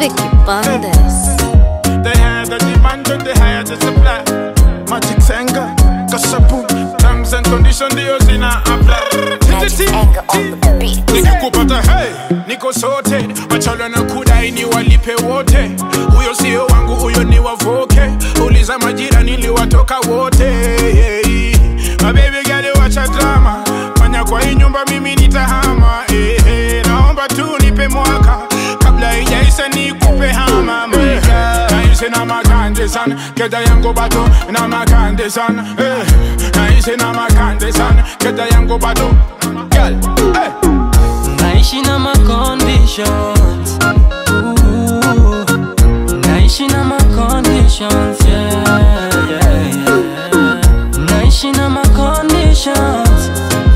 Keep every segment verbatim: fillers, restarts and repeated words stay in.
Vicky Bandes. They had the demand and they had the supply. Magic Senga, Kasapu, terms and conditions they use in a apply. Magic Senga on the beat. Nikikupata hey, niko sorted. Machala na kudai ni walipe wote. Uyo sio wangu, uyo ni wavoke. Uliza majira niliwatoka wote. My baby girl wacha drama. Fanya kwa hii nyumba mimi nitahama. Hey, hey. Naomba tu nipe mwaka kabla ijaisha nikupe hama. Naisi na makande sana, keda yangu bato na makande sana. Naisi na makande sana, keda yangu bato. Girl, hey. Naishi na my conditions. Ooh. Naishi na my conditions, yeah, yeah, yeah. Naishi na my conditions.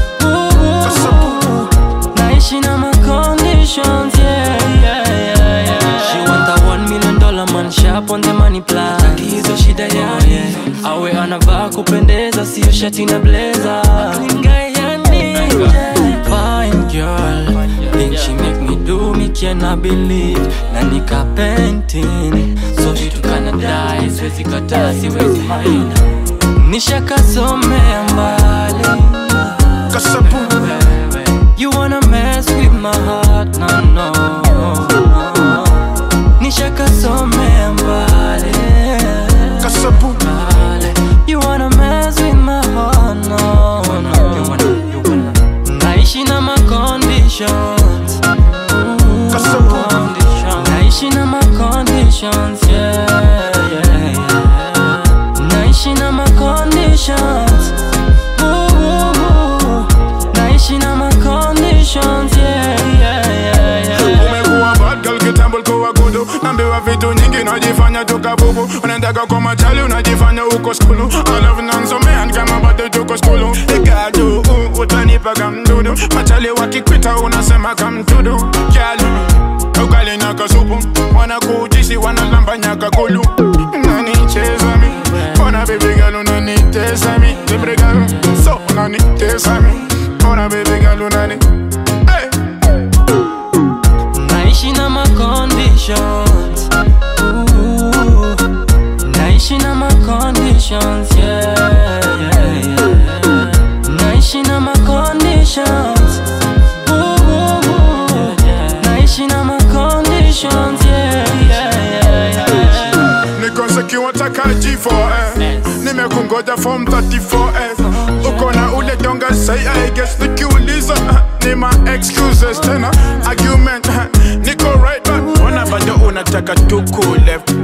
Ooh. Naishi na my conditions, yeah, yeah, yeah, yeah. She want a one million dollar man, sharp on the money plan. Hizo shida yani, awe anavaa kupendeza, sio shati na blazer. Clean guy yani, fine girl. Think she make me do, me cannot believe. Na nika painting, so she to kinda die. Siwezi kataa, siwezi mind. Nishakasomea mbali. Kasapu. You wanna mess with my heart, no, no, no. Nishakasomea mbali. Kasapu. You wanna mess with my heart, no, no. You wanna, you wanna. Naishi na my conditions. Conditions. Naishi na my conditions, yeah, yeah, yeah. Naishi na my conditions. Ooh, naishi na my conditions, yeah, yeah, yeah, yeah. Umekuwa bad girl kitambo kwa gudu. Nambiwa vitu nyingi najifanya tukabubu. Unaendaka kwa machali unajifanya uko skulu. I love nansomean kama bado tuko skulu. Ikadu uh, utanipa kamdudu. Machali wakikwita unasema kamtudu. Girl, ugali na kasupu. Wanakujisi wanalamba nyaka kulu. Unanicheza mi, ona baby girl unanitesa mi. Libre girl, so unanitesa mi. Ona baby girl unani hey. Naishi na my conditions. Ooh. Naishi na my conditions, yeah, yeah, yeah. Naishi na my conditions. Ooh. Naishi na my conditions, yeah, yeah, yeah, yeah. Nikose kiwataka G four S. Nimekungoja form thirty-four S. Uko na ule donga say I guess nikiuliza ni ma excuses tena argument. Niko right back. Wana bado unataka tuku left.